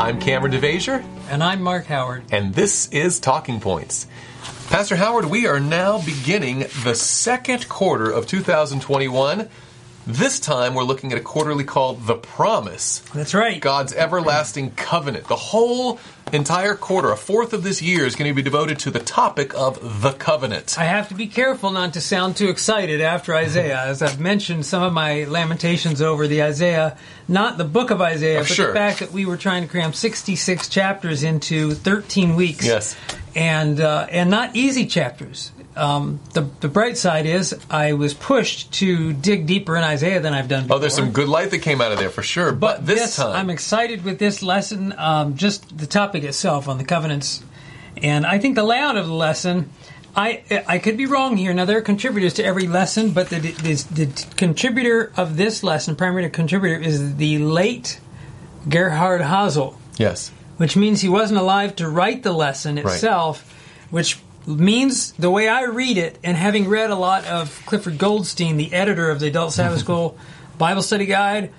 I'm Cameron DeVasier. And I'm Mark Howard. And this is Talking Points. Pastor Howard, we are now beginning the second quarter of 2021. This time we're looking at a quarterly called The Promise. That's right. God's everlasting covenant. The whole entire quarter, a fourth of this year, is going to be devoted to the topic of the covenant. I have to be careful not to sound too excited after Isaiah. As I've mentioned some of my lamentations over the Isaiah, not the book of Isaiah, but the fact that we were trying to cram 66 chapters into 13 weeks. Yes. And not easy chapters. The bright side is I was pushed to dig deeper in Isaiah than I've done before. Oh, there's some good light that came out of there for sure. But this time, I'm excited with this lesson, just the topic itself on the covenants. And I think the layout of the lesson, I could be wrong here. Now, there are contributors to every lesson, but the contributor of this lesson, primary contributor, is the late Gerhard Hazel. Yes. Which means he wasn't alive to write the lesson itself, which means, the way I read it, and having read a lot of Clifford Goldstein, the editor of the Adult Sabbath School Bible Study Guide,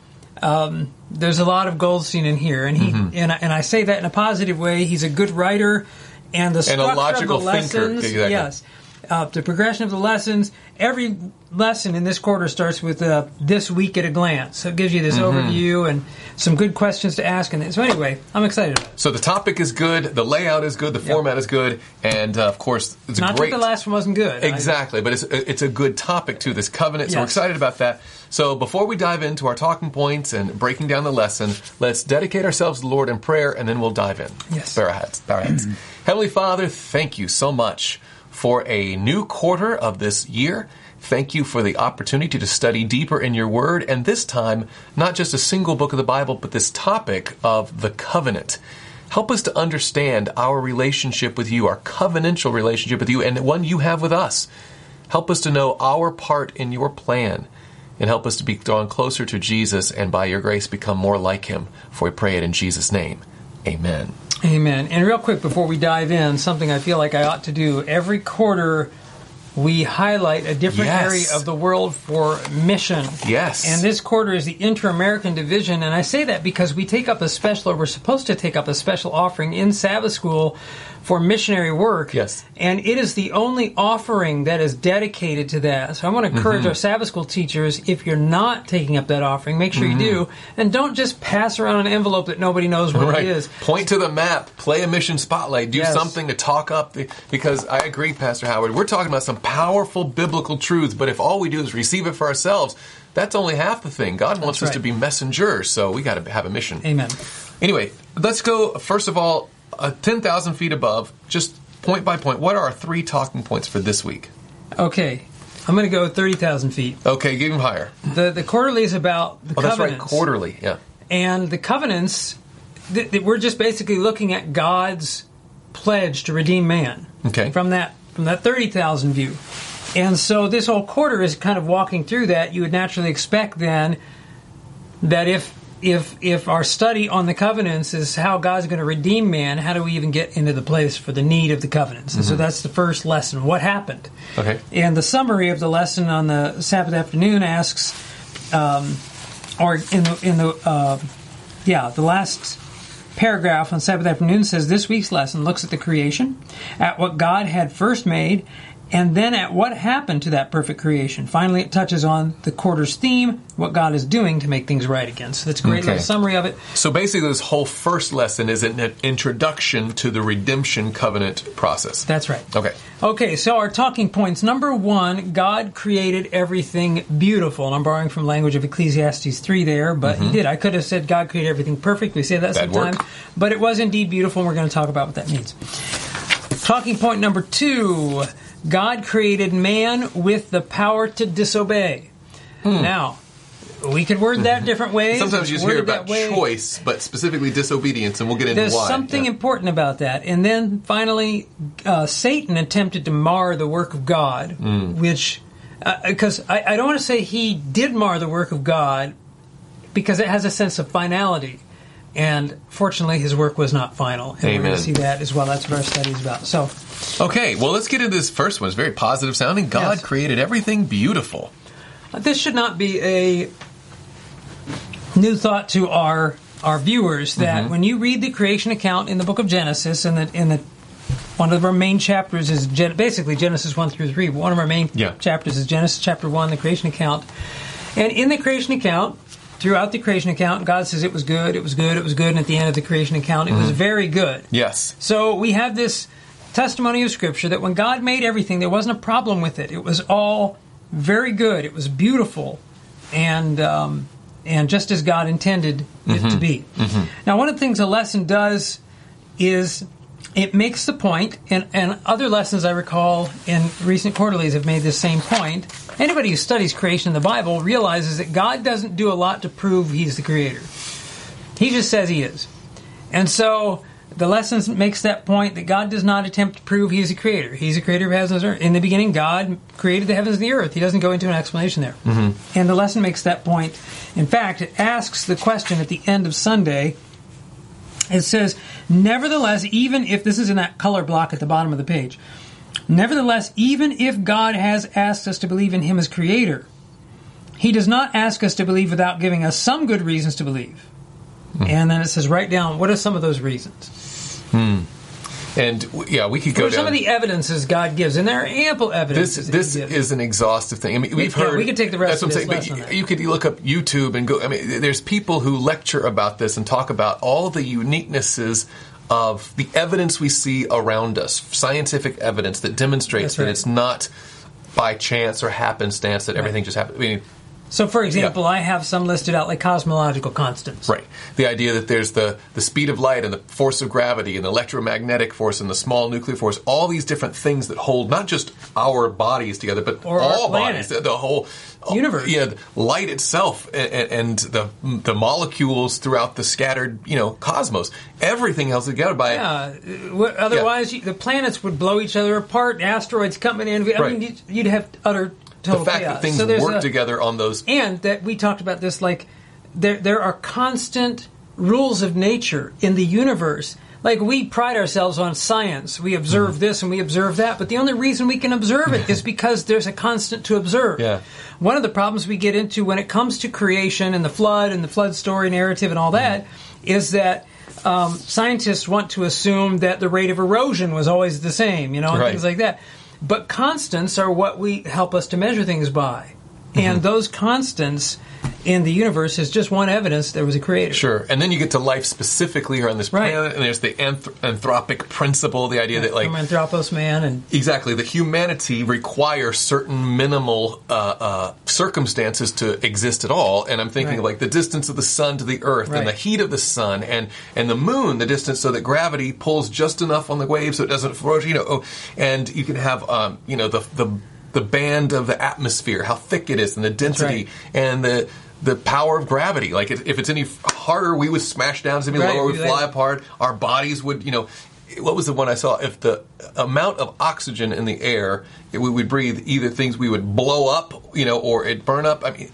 there's a lot of Goldstein in here, and he and I say that in a positive way. He's a good writer, and the structure and a logical of the lessons, thinker. Exactly. Yes, the progression of the lessons. Every lesson in this quarter starts with this week at a glance. So it gives you this overview and some good questions to ask. And so anyway, I'm excited about it. So the topic is good, the layout is good, the format is good, and of course it's not great. Not that the last one wasn't good. Exactly, but it's a good topic too, this covenant. So we're excited about that. So before we dive into our talking points and breaking down the lesson, let's dedicate ourselves to the Lord in prayer, and then we'll dive in. Yes. Bow our heads. Heavenly Father, thank you so much for a new quarter of this year. Thank you for the opportunity to study deeper in your word, and this time, not just a single book of the Bible, but this topic of the covenant. Help us to understand our relationship with you, our covenantal relationship with you, and the one you have with us. Help us to know our part in your plan, and help us to be drawn closer to Jesus, and by your grace become more like him. For we pray it in Jesus' name. Amen. Amen. And real quick, before we dive in, something I feel like I ought to do. Every quarter, we highlight a different area of the world for mission. Yes. And this quarter is the Inter-American Division. And I say that because we're supposed to take up a special offering in Sabbath School for missionary work. Yes. And it is the only offering that is dedicated to that. So I want to encourage our Sabbath School teachers, if you're not taking up that offering, make sure you do. And don't just pass around an envelope that nobody knows what it is. Point to the map. Play a mission spotlight. Do something to talk up. Because I agree, Pastor Howard, we're talking about some powerful biblical truths, but if all we do is receive it for ourselves, that's only half the thing. God wants us to be messengers, so we got to have a mission. Amen. Anyway, let's go, first of all, 10,000 feet above, just point by point. What are our 3 talking points for this week? Okay. I'm going to go 30,000 feet. Okay, give them higher. The quarterly is about the covenants. That's right, quarterly, yeah. And the covenants, we're just basically looking at God's pledge to redeem man. Okay. From that 30,000 view. And so this whole quarter is kind of walking through that. You would naturally expect then that if our study on the covenants is how God's going to redeem man, how do we even get into the place for the need of the covenants? And so that's the first lesson. What happened? Okay. And the summary of the lesson on the Sabbath afternoon asks, the last paragraph on Sabbath afternoon says, this week's lesson looks at the creation, at what God had first made, and then at what happened to that perfect creation. Finally, it touches on the quarter's theme, what God is doing to make things right again. So that's a great little summary of it. So basically, this whole first lesson is an introduction to the redemption covenant process. That's right. Okay, so our talking points. Number 1, God created everything beautiful. And I'm borrowing from language of Ecclesiastes 3 there, but he did. I could have said God created everything perfect. We say that sometimes. But it was indeed beautiful, and we're going to talk about what that means. Talking point number 2, God created man with the power to disobey. Now, we could word that different ways. Sometimes you just hear about choice, but specifically disobedience, and we'll get into why. There's something important about that. And then, finally, Satan attempted to mar the work of God, which, because I don't want to say he did mar the work of God, because it has a sense of finality. And fortunately, his work was not final. And we're going to see that as well. That's what our study is about. So, okay, well, let's get into this first one. It's very positive sounding. God created everything beautiful. This should not be a new thought to our our viewers that when you read the creation account in the book of Genesis, and one of our main chapters is basically Genesis 1 through 3. One of our main chapters is Genesis chapter 1, the creation account. And in the creation account, throughout the creation account, God says it was good, it was good, it was good, and at the end of the creation account, it was very good. Yes. So we have this testimony of Scripture that when God made everything, there wasn't a problem with it. It was all very good. It was beautiful, and just as God intended it to be. Now, one of the things a lesson does is it makes the point, and other lessons I recall in recent quarterlies have made this same point. Anybody who studies creation in the Bible realizes that God doesn't do a lot to prove He's the Creator. He just says He is. And so the lesson makes that point that God does not attempt to prove He is a Creator. He's a Creator of heavens and earth. In the beginning, God created the heavens and the earth. He doesn't go into an explanation there. And the lesson makes that point. In fact, it asks the question at the end of Sunday. It says, nevertheless, even if, this is in that color block at the bottom of the page, nevertheless, even if God has asked us to believe in Him as Creator, He does not ask us to believe without giving us some good reasons to believe. And then it says, write down, what are some of those reasons? And we could go down. Some of the evidences God gives, and there are ample evidences. This is an exhaustive thing. I mean, we've heard. We could take the rest of this lesson. But you could look up YouTube and go. I mean, there's people who lecture about this and talk about all the uniquenesses of the evidence we see around us, scientific evidence that demonstrates that it's not by chance or happenstance that everything just happens. I mean, so, for example, I have some listed out like cosmological constants. Right. The idea that there's the speed of light and the force of gravity and the electromagnetic force and the small nuclear force, all these different things that hold not just our bodies together, but all bodies, the whole universe. Light itself and the molecules throughout the scattered, cosmos. Everything held together by... Otherwise, the planets would blow each other apart, asteroids coming in. I mean, you'd have utter... The fact that things work together on those... And that we talked about this, like, there are constant rules of nature in the universe. Like, we pride ourselves on science. We observe this and we observe that, but the only reason we can observe it is because there's a constant to observe. One of the problems we get into when it comes to creation and the flood story narrative and all that is that scientists want to assume that the rate of erosion was always the same, and things like that. But constants are what we help us to measure things by. And those constants in the universe is just one evidence there was a creator. Sure. And then you get to life specifically here on this planet, and there's the anthropic principle, the idea that, like... From anthropos, man, and... Exactly. The humanity requires certain minimal circumstances to exist at all. And I'm thinking of, like, the distance of the sun to the earth, and the heat of the sun, and the moon, the distance so that gravity pulls just enough on the wave so it doesn't float, and you can have, the band of the atmosphere, how thick it is, and the density, and the power of gravity. Like, if it's any harder, we would smash down. If it's any lower, we would fly apart. Our bodies would, what was the one I saw? If the amount of oxygen in the air we would breathe, either things we would blow up, or it'd burn up. I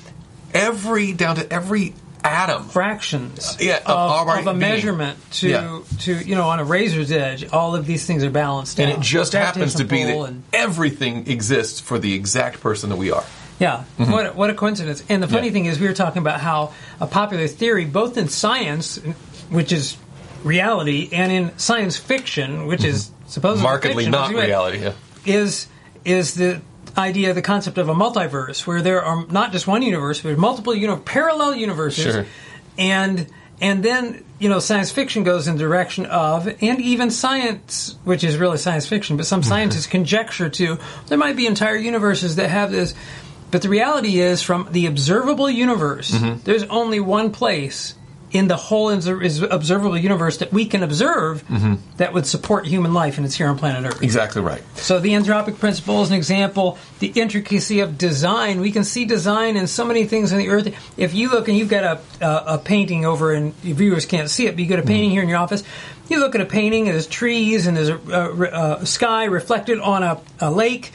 mean, down to every atom. Fractions of a measurement to on a razor's edge. All of these things are balanced out. And it just happens to be that everything exists for the exact person that we are. Yeah, what a coincidence. And the funny thing is, we were talking about how a popular theory, both in science, which is reality, and in science fiction, which is supposedly markedly fiction, not reality, is the idea, the concept of a multiverse, where there are not just one universe, but multiple parallel universes. Sure. And then, science fiction goes in the direction of, and even science, which is really science fiction, but some scientists conjecture to, there might be entire universes that have this. But the reality is, from the observable universe, there's only one place in the whole observable universe that we can observe that would support human life, and it's here on planet Earth. Exactly right. So the anthropic principle is an example. The intricacy of design. We can see design in so many things on the Earth. If you look, and you've got a painting over, and your viewers can't see it, but you got a painting here in your office. You look at a painting, and there's trees, and there's a sky reflected on a lake.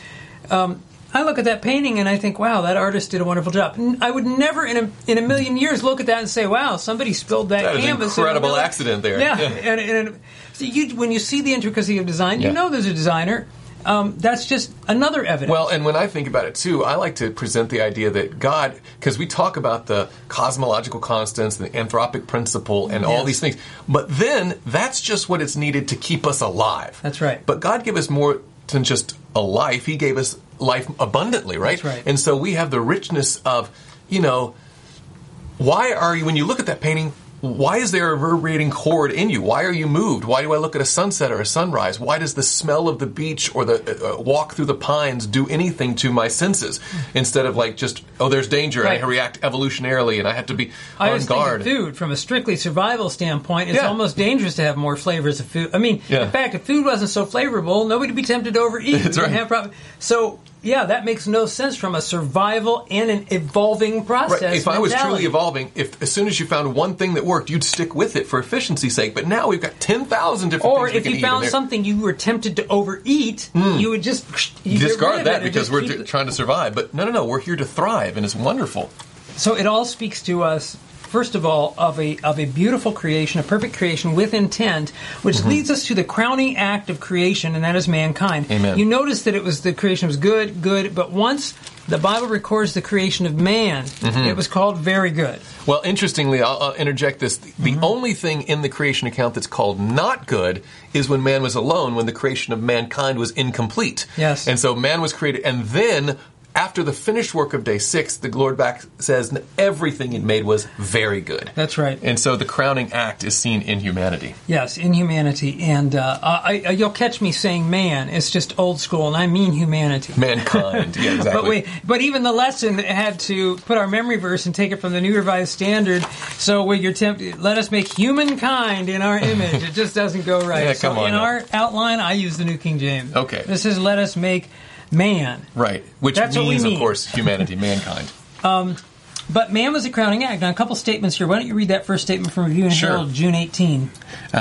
I look at that painting and I think, wow, that artist did a wonderful job. I would never in a million years look at that and say, wow, somebody spilled that canvas. That was an incredible accident there. Yeah. And so when you see the intricacy of design, you know there's a designer. that's just another evidence. Well, and when I think about it, too, I like to present the idea that God, because we talk about the cosmological constants, the anthropic principle, and all these things, but then that's just what is needed to keep us alive. That's right. But God gave us more than just a life. He gave us life abundantly, right? That's right. And so we have the richness of, why are you, when you look at that painting, why is there a reverberating chord in you? Why are you moved? Why do I look at a sunset or a sunrise? Why does the smell of the beach or the walk through the pines do anything to my senses? Instead of just, there's danger, and I react evolutionarily, and I have to be on guard. Food, from a strictly survival standpoint, it's almost dangerous to have more flavors of food. I mean, in fact, if food wasn't so flavorful, nobody would be tempted to overeat. That's right. So, that makes no sense from a survival and an evolving process. Right. If I was truly evolving, if as soon as you found one thing that worked, you'd stick with it for efficiency's sake. But now we've got 10,000 different things we can eat. Or if you found something you were tempted to overeat, you would just discard that because we're trying to survive. But no, we're here to thrive, and it's wonderful. So it all speaks to us, first of all, of a beautiful creation, a perfect creation with intent, which leads us to the crowning act of creation, and that is mankind. Amen. You notice that the creation was good, but once the Bible records the creation of man, it was called very good. Well, interestingly, I'll interject this. The only thing in the creation account that's called not good is when man was alone, when the creation of mankind was incomplete. Yes. And so man was created, and then after the finished work of day 6, the Lord back says everything He'd made was very good. That's right. And so the crowning act is seen in humanity. Yes, in humanity. And you'll catch me saying man. It's just old school, and I mean humanity. Mankind. Yeah, exactly. But even the lesson had to put our memory verse and take it from the New Revised Standard. So when you're tempted, let us make humankind in our image. It just doesn't go right. Yeah, come on. In our outline, I use the New King James. Okay. This is let us make man. Right. Which means, of course, humanity, mankind. But man was a crowning act. Now, a couple statements here. Why don't you read that first statement from Review and Herald, June 18?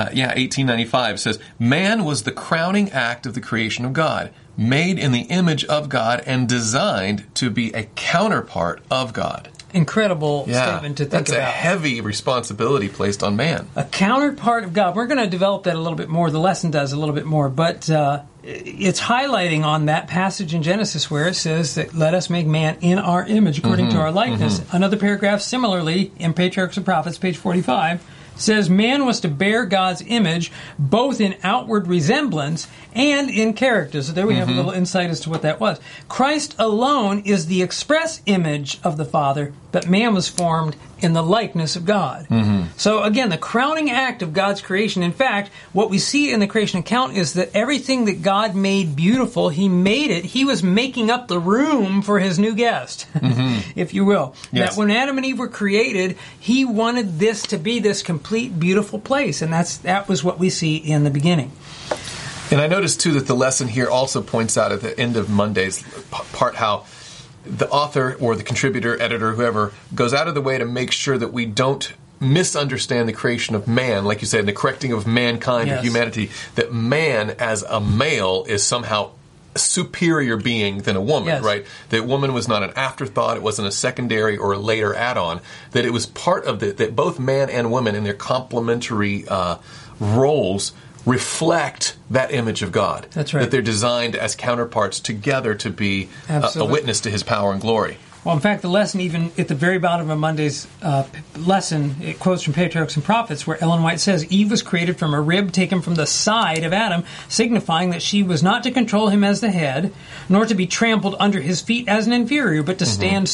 1895 says, man was the crowning act of the creation of God, made in the image of God and designed to be a counterpart of God. Incredible statement to think that's about. That's a heavy responsibility placed on man. A counterpart of God. We're going to develop that a little bit more. The lesson does a little bit more. But it's highlighting on that passage in Genesis where it says that let us make man in our image according to our likeness. Another paragraph similarly in Patriarchs and Prophets, page 45, says man was to bear God's image both in outward resemblance and in character. So there we have a little insight as to what that was. Christ alone is the express image of the Father, but man was formed in the likeness of God. So again, the crowning act of God's creation, in fact, what we see in the creation account is that everything that God made beautiful, He made it. He was making up the room for His new guest, if you will. Yes. That when Adam and Eve were created, He wanted this to be this complete, beautiful place, and that was what we see in the beginning. And I noticed, too, that the lesson here also points out at the end of Monday's part how the author or the contributor, editor, whoever, goes out of the way to make sure that we don't misunderstand the creation of man, like you said, the correcting of mankind or humanity, that man as a male is somehow a superior being than a woman, right? That woman was not an afterthought, it wasn't a secondary or a later add-on, that it was part of that both man and woman in their complementary roles reflect that image of God. That's right. That they're designed as counterparts together to be a witness to His power and glory. Well, in fact, the lesson, even at the very bottom of Monday's lesson, it quotes from Patriarchs and Prophets, where Ellen White says, Eve was created from a rib taken from the side of Adam, signifying that she was not to control him as the head, nor to be trampled under his feet as an inferior, but to stand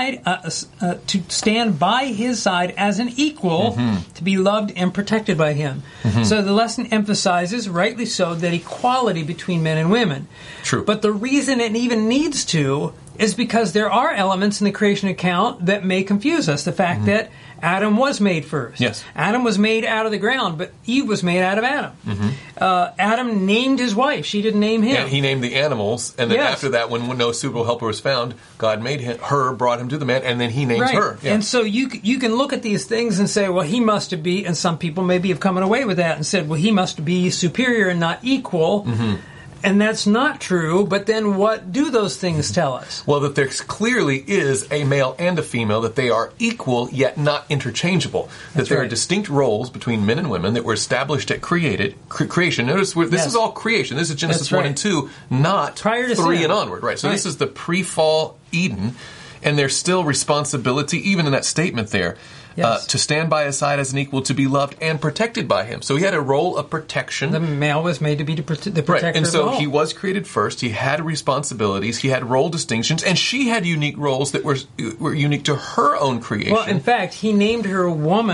by his side as an equal, to be loved and protected by him. So the lesson emphasizes, rightly so, that equality between men and women. True. But the reason it even needs to is because there are elements in the creation account that may confuse us. The fact that Adam was made first. Yes. Adam was made out of the ground, but Eve was made out of Adam. Adam named his wife. She didn't name him. And He named the animals, and then after that, when no suitable helper was found, God made her, brought him to the man, and then He names her. Yeah. And so you can look at these things and say, well, he must be, and some people maybe have come away with that and said, well, he must be superior and not equal. And that's not true, but then what do those things tell us? Well, that there clearly is a male and a female, that they are equal yet not interchangeable. That there are distinct roles between men and women that were established at creation. Notice this is all creation. This is Genesis 1 and 2, not prior to 3 sin. And onward. Right. So this is the pre-fall Eden, and there's still responsibility, even in that statement there. To stand by his side as an equal, to be loved and protected by him. So he had a role of protection. The male was made to be the protector right. And so of the he was created first. He had responsibilities. He had role distinctions. And she had unique roles that were unique to her own creation. Well, in fact, he named her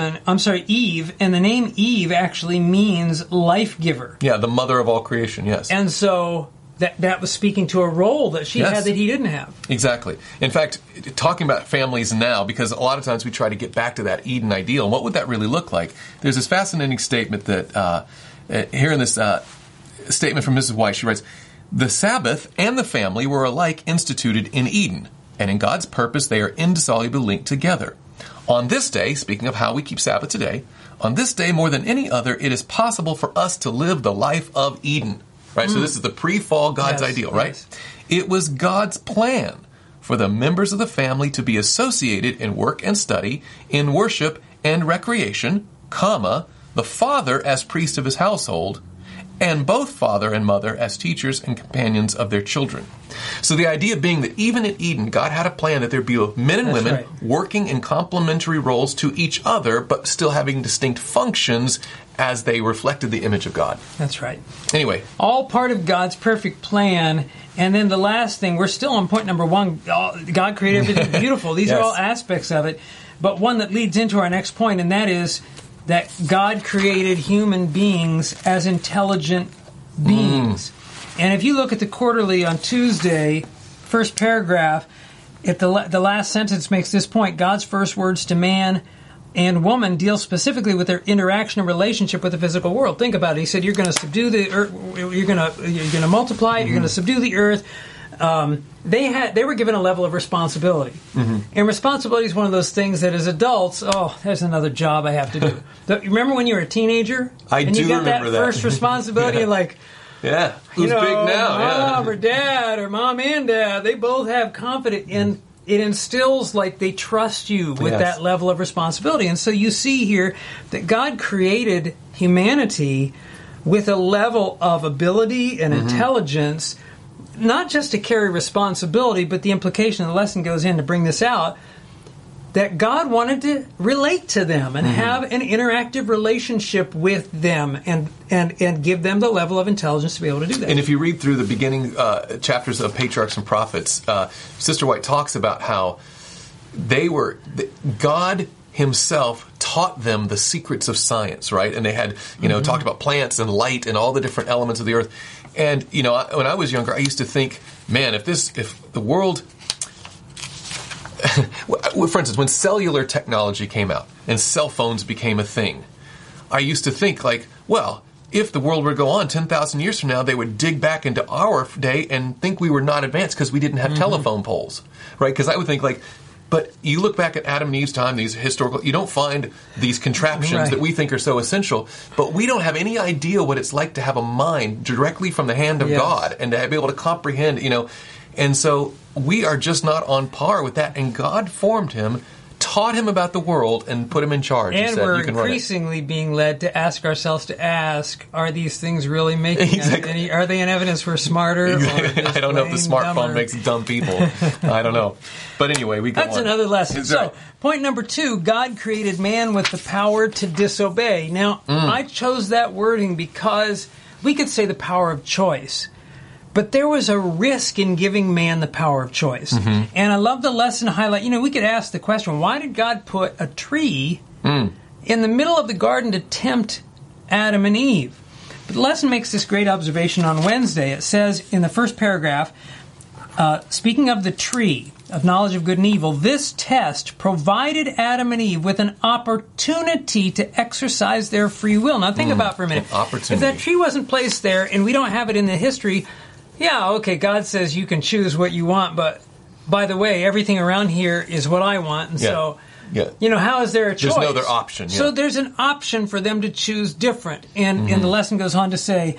Eve, and the name Eve actually means life giver. Yeah, the mother of all creation, yes. And so that was speaking to a role that she had that he didn't have. Exactly. In fact, talking about families now, because a lot of times we try to get back to that Eden ideal, and what would that really look like? There's this fascinating statement that, here in this statement from Mrs. White, she writes, "The Sabbath and the family were alike instituted in Eden, and in God's purpose they are indissolubly linked together. On this day," speaking of how we keep Sabbath today, "on this day more than any other, it is possible for us to live the life of Eden." Right, so this is the pre-fall God's ideal, right? Yes. It was God's plan for the members of the family to be associated in work and study, in worship and recreation, the father as priest of his household, and both father and mother as teachers and companions of their children. So the idea being that even in Eden, God had a plan that there be men and women working in complementary roles to each other, but still having distinct functions as they reflected the image of God. That's right. Anyway. All part of God's perfect plan. And then the last thing, we're still on point number 1. God created everything beautiful. These are all aspects of it. But one that leads into our next point, and that is that God created human beings as intelligent beings. And if you look at the quarterly on Tuesday, first paragraph, the last sentence makes this point: God's first words to man and woman deal specifically with their interaction and relationship with the physical world. Think about it. He said, "You're going to subdue the earth. You're going to multiply. You're going to subdue the earth." They were given a level of responsibility, and responsibility is one of those things that as adults, there's another job I have to do. Remember when you were a teenager? And you got that first responsibility, and like. Yeah, who's big now? Mom or dad or mom and dad, they both have confidence in. It instills like they trust you with that level of responsibility. And so you see here that God created humanity with a level of ability and intelligence, not just to carry responsibility, but the implication of the lesson goes in to bring this out, that God wanted to relate to them and have an interactive relationship with them and give them the level of intelligence to be able to do that. And if you read through the beginning chapters of Patriarchs and Prophets, Sister White talks about how God himself taught them the secrets of science, right? And they had, talked about plants and light and all the different elements of the earth. And, when I was younger, I used to think, man, if the world... For instance, when cellular technology came out and cell phones became a thing, I used to think like, well, if the world were to go on 10,000 years from now, they would dig back into our day and think we were not advanced because we didn't have telephone poles, right? Because I would think like, but you look back at Adam and Eve's time, these historical, you don't find these contraptions that we think are so essential, but we don't have any idea what it's like to have a mind directly from the hand of God and to be able to comprehend, and so we are just not on par with that. And God formed him, taught him about the world, and put him in charge. And we're increasingly being led to ask ourselves are these things really making us? Are they an evidence we're smarter? Exactly. I don't know if the smartphone makes dumb people. I don't know. But anyway, we go on. That's another lesson. So, point number 2, God created man with the power to disobey. Now, I chose that wording because we could say the power of choice. But there was a risk in giving man the power of choice. And I love the lesson highlight. We could ask the question, why did God put a tree in the middle of the garden to tempt Adam and Eve? But the lesson makes this great observation on Wednesday. It says in the first paragraph, speaking of the tree of knowledge of good and evil, this test provided Adam and Eve with an opportunity to exercise their free will. Now think about it for a minute. If that tree wasn't placed there and we don't have it in the history... God says you can choose what you want, but by the way, everything around here is what I want, and so, how is there a choice? There's no other option. So there's an option for them to choose different, and the lesson goes on to say,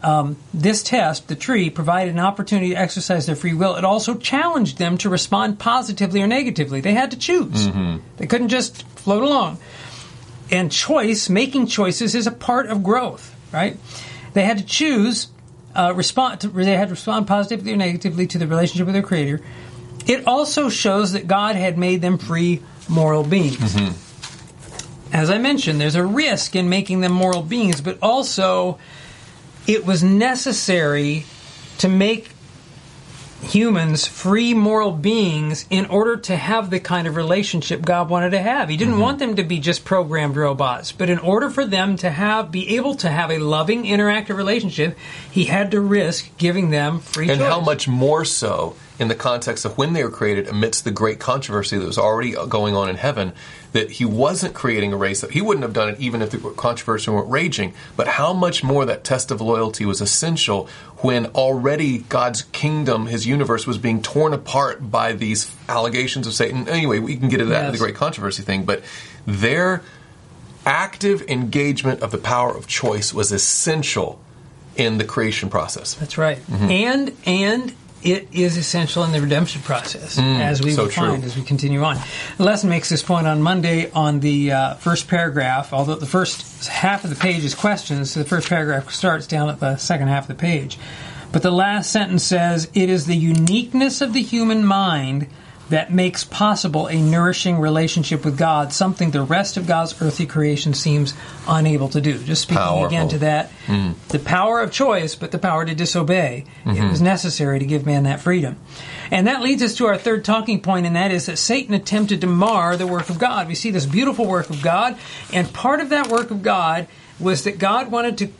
this test, the tree, provided an opportunity to exercise their free will. It also challenged them to respond positively or negatively. They had to choose. They couldn't just float along. And making choices is a part of growth, right? They had to choose, they had to respond positively or negatively to the relationship with their Creator. It also shows that God had made them free moral beings. As I mentioned, there's a risk in making them moral beings, but also it was necessary to make humans free moral beings in order to have the kind of relationship God wanted to have. He didn't want them to be just programmed robots, but in order for them to be able to have a loving, interactive relationship, he had to risk giving them free choice. And how much more so in the context of when they were created amidst the great controversy that was already going on in heaven, that he wasn't creating a race. He wouldn't have done it even if the controversy weren't raging. But how much more that test of loyalty was essential when already God's kingdom, his universe, was being torn apart by these allegations of Satan. Anyway, we can get into that, the great controversy thing. But their active engagement of the power of choice was essential in the creation process. That's right. And it is essential in the redemption process, as we will find as we continue on. The lesson makes this point on Monday on the first paragraph, although the first half of the page is questions, so the first paragraph starts down at the second half of the page. But the last sentence says, "It is the uniqueness of the human mind that makes possible a nourishing relationship with God, something the rest of God's earthly creation seems unable to do." Just speaking again to that, the power of choice, but the power to disobey. It was necessary to give man that freedom. And that leads us to our third talking point, and that is that Satan attempted to mar the work of God. We see this beautiful work of God, and part of that work of God was that God wanted to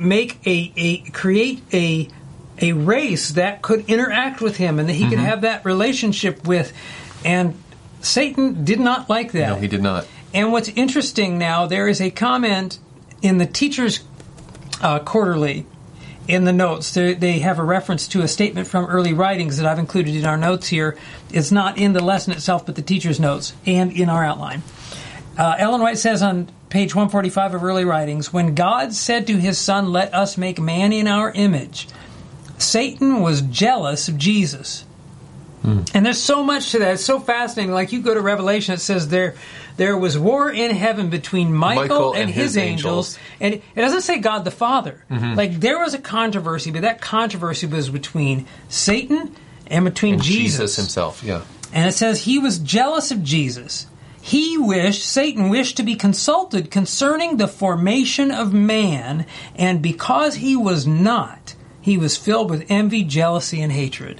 create a race that could interact with him and that he could have that relationship with. And Satan did not like that. No, he did not. And what's interesting now, there is a comment in the Teacher's Quarterly in the notes. They have a reference to a statement from early writings that I've included in our notes here. It's not in the lesson itself, but the teacher's notes and in our outline. Ellen White says on page 145 of early writings, "When God said to his Son, 'Let us make man in our image,' Satan was jealous of Jesus." And there's so much to that. It's so fascinating. Like you go to Revelation, it says there was war in heaven between Michael and his angels. And it doesn't say God the Father. Like there was a controversy, but that controversy was between Satan and between Jesus himself. Yeah. And it says he was jealous of Jesus. Satan wished to be consulted concerning the formation of man, and because he was not, he was filled with envy, jealousy, and hatred.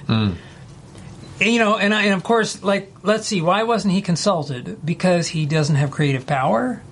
And of course, let's see, why wasn't he consulted? Because he doesn't have creative power,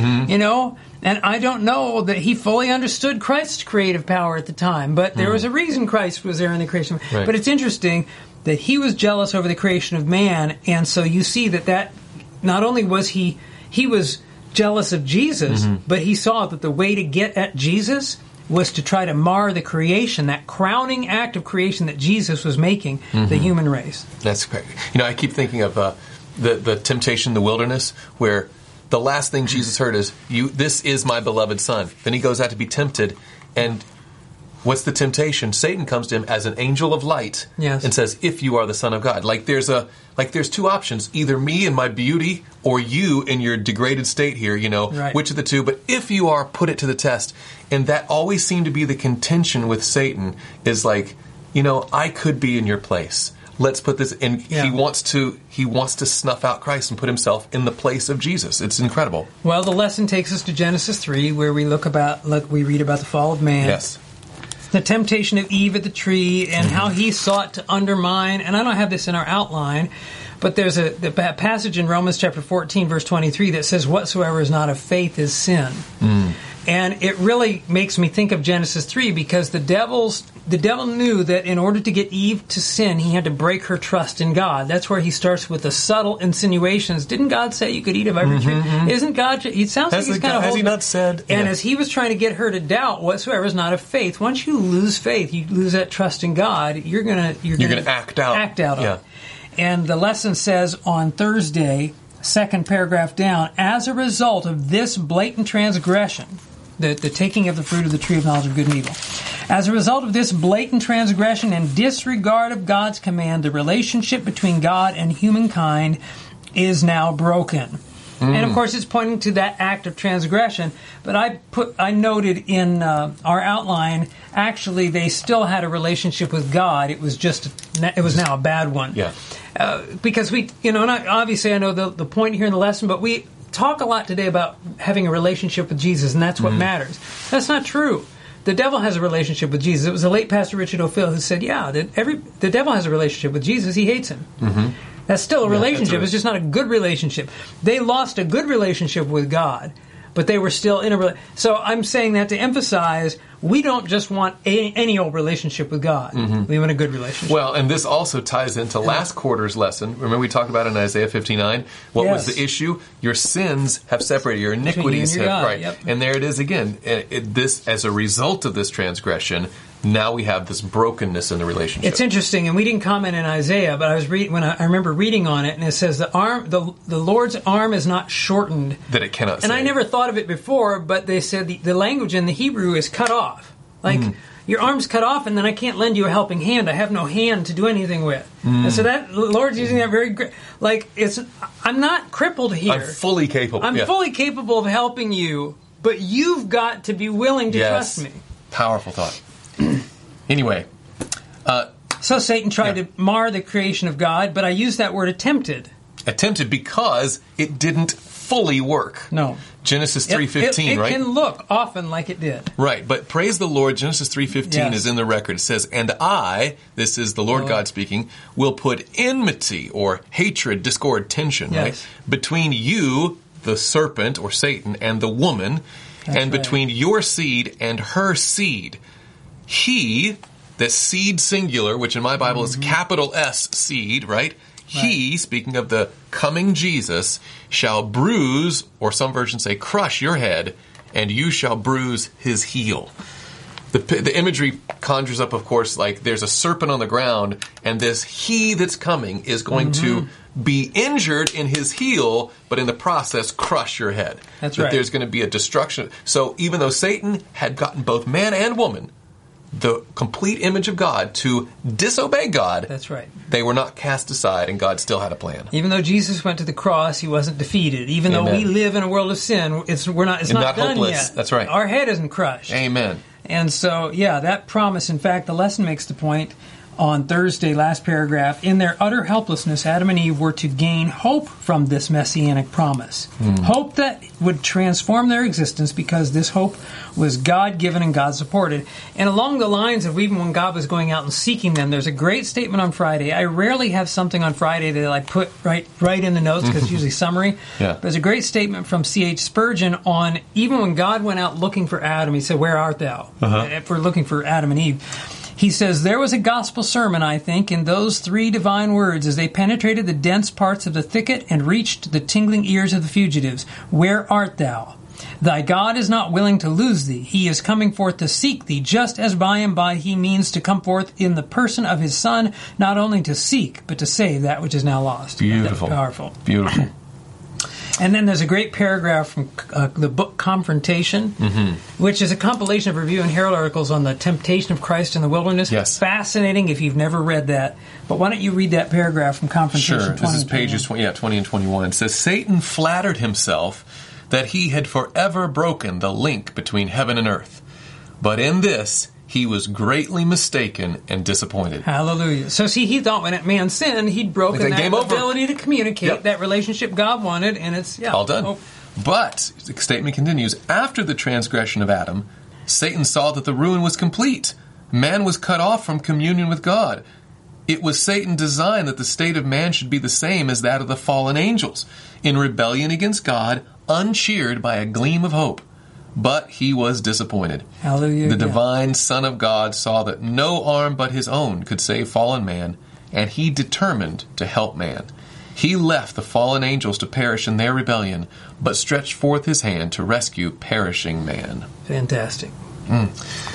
And I don't know that he fully understood Christ's creative power at the time, but there was a reason Christ was there in the creation. Right. But it's interesting that he was jealous over the creation of man, and so you see that not only was he was jealous of Jesus, but he saw that the way to get at Jesus was to try to mar the creation, that crowning act of creation that Jesus was making, the human race. That's great. I keep thinking of the temptation in the wilderness, where the last thing Jesus heard is, "This is my beloved Son." Then he goes out to be tempted, and what's the temptation? Satan comes to him as an angel of light and says, "If you are the Son of God." There's two options, either me and my beauty or you in your degraded state here, Right. Which of the two? But if you are, put it to the test. And that always seemed to be the contention with Satan, is I could be in your place. Let's put this in. He wants to snuff out Christ and put himself in the place of Jesus. It's incredible. Well, the lesson takes us to Genesis 3, where we read about the fall of man. Yes. The temptation of Eve at the tree and how he sought to undermine, and I don't have this in our outline, but there's a passage in Romans chapter 14, verse 23 that says, "Whatsoever is not of faith is sin." And it really makes me think of Genesis 3, because the devil knew that in order to get Eve to sin, he had to break her trust in God. That's where he starts with the subtle insinuations. Didn't God say you could eat of every tree? Isn't God? It sounds like he's kind of. Has he not said? And as he was trying to get her to doubt whatsoever is not of faith, once you lose faith, you lose that trust in God. You're gonna act out. Act out on it. And the lesson says on Thursday, second paragraph down, as a result of this blatant transgression, the taking of the fruit of the tree of knowledge of good and evil. As a result of this blatant transgression and disregard of God's command, the relationship between God and humankind is now broken. And of course, it's pointing to that act of transgression. But I noted in our outline, actually, they still had a relationship with God. It was now a bad one. Yeah. Because and obviously I know the point here in the lesson, but we talk a lot today about having a relationship with Jesus, and that's what matters. That's not true. The devil has a relationship with Jesus. It was the late Pastor Richard O'Phil who said, the devil has a relationship with Jesus. He hates him. Mm-hmm. That's still a relationship. Right. It's just not a good relationship. They lost a good relationship with God, but they were still in a relationship. So I'm saying that to emphasize, we don't just want any old relationship with God. Mm-hmm. We want a good relationship. Well, and this also ties into last quarter's lesson. Remember we talked about in Isaiah 59? What was the issue? Your sins have separated. Your iniquities have... God. Right. Yep. And there it is again. This, as a result of this transgression, now we have this brokenness in the relationship. It's interesting, and we didn't comment in Isaiah, but I remember reading on it, and it says the Lord's arm is not shortened, that it cannot. And I never thought of it before, but they said the language in the Hebrew is cut off, like your arm's cut off, and then I can't lend you a helping hand. I have no hand to do anything with. And so that the Lord's using that very like I'm not crippled here. I'm fully capable. I'm fully capable of helping you, but you've got to be willing to trust me. Powerful thought. Anyway. So Satan tried to mar the creation of God, but I use that word attempted. Attempted because it didn't fully work. No. Genesis 3:15, right? It can look often like it did. Right, but praise the Lord, Genesis 3:15 is in the record. It says, and I, this is the Lord God speaking, will put enmity or hatred, discord, tension, right? Between you, the serpent or Satan, and the woman, and between your seed and her seed. He, the seed singular, which in my Bible is capital S seed, right? He, speaking of the coming Jesus, shall bruise, or some versions say crush your head, and you shall bruise his heel. The imagery conjures up, of course, like there's a serpent on the ground, and this he that's coming is going to be injured in his heel, but in the process crush your head. That's right. That there's going to be a destruction. So even though Satan had gotten both man and woman, the complete image of God, to disobey God. That's right. They were not cast aside, and God still had a plan. Even though Jesus went to the cross, he wasn't defeated. Even though we live in a world of sin, it's not done hopeless. Yet. That's right. Our head isn't crushed. Amen. And so, that promise, in fact, the lesson makes the point on Thursday, last paragraph, in their utter helplessness, Adam and Eve were to gain hope from this messianic promise. Hope that would transform their existence, because this hope was God-given and God-supported. And along the lines of even when God was going out and seeking them, there's a great statement on Friday. I rarely have something on Friday that I put right in the notes, because it's usually summary. But there's a great statement from C.H. Spurgeon on even when God went out looking for Adam, he said, "Where art thou?" If we're looking for Adam and Eve. He says, there was a gospel sermon, I think, in those three divine words as they penetrated the dense parts of the thicket and reached the tingling ears of the fugitives. Where art thou? Thy God is not willing to lose thee. He is coming forth to seek thee, just as by and by he means to come forth in the person of his Son, not only to seek, but to save that which is now lost. Beautiful. Powerful. Beautiful. And then there's a great paragraph from the book Confrontation, which is a compilation of Review and Herald articles on the temptation of Christ in the wilderness. Yes. Fascinating if you've never read that. But why don't you read that paragraph from Confrontation? Sure. This is pages 20 and 21. It says, Satan flattered himself that he had forever broken the link between heaven and earth. But in this, he was greatly mistaken and disappointed. Hallelujah. So see, he thought when man sinned, he'd broken that ability to communicate, that relationship God wanted, and it's all done. But, the statement continues, after the transgression of Adam, Satan saw that the ruin was complete. Man was cut off from communion with God. It was Satan's design that the state of man should be the same as that of the fallen angels, in rebellion against God, uncheered by a gleam of hope. But he was disappointed. Hallelujah. The divine Son of God saw that no arm but his own could save fallen man, and he determined to help man. He left the fallen angels to perish in their rebellion, but stretched forth his hand to rescue perishing man. Fantastic.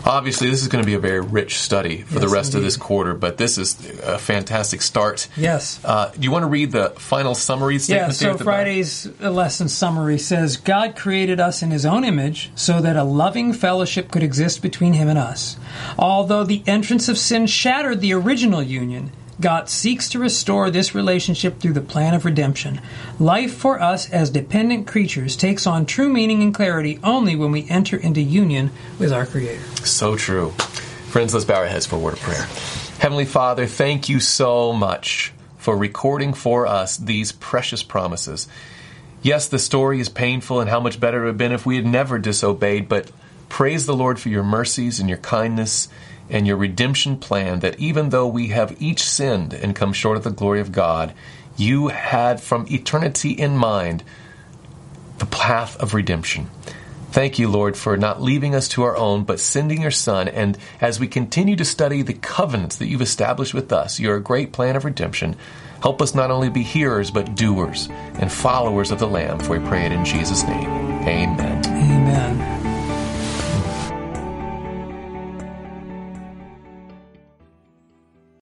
Obviously, this is going to be a very rich study for the rest of this quarter, but this is a fantastic start. Yes. Do you want to read the final summary statement? So Friday's lesson summary says, God created us in His own image so that a loving fellowship could exist between Him and us. Although the entrance of sin shattered the original union, God seeks to restore this relationship through the plan of redemption. Life for us as dependent creatures takes on true meaning and clarity only when we enter into union with our Creator. So true. Friends, let's bow our heads for a word of prayer. Heavenly Father, thank you so much for recording for us these precious promises. Yes, the story is painful, and how much better it would have been if we had never disobeyed, but praise the Lord for your mercies and your kindness and your redemption plan, that even though we have each sinned and come short of the glory of God, you had from eternity in mind the path of redemption. Thank you, Lord, for not leaving us to our own, but sending your Son. And as we continue to study the covenants that you've established with us, your great plan of redemption, help us not only be hearers, but doers and followers of the Lamb, for we pray it in Jesus' name. Amen. Amen.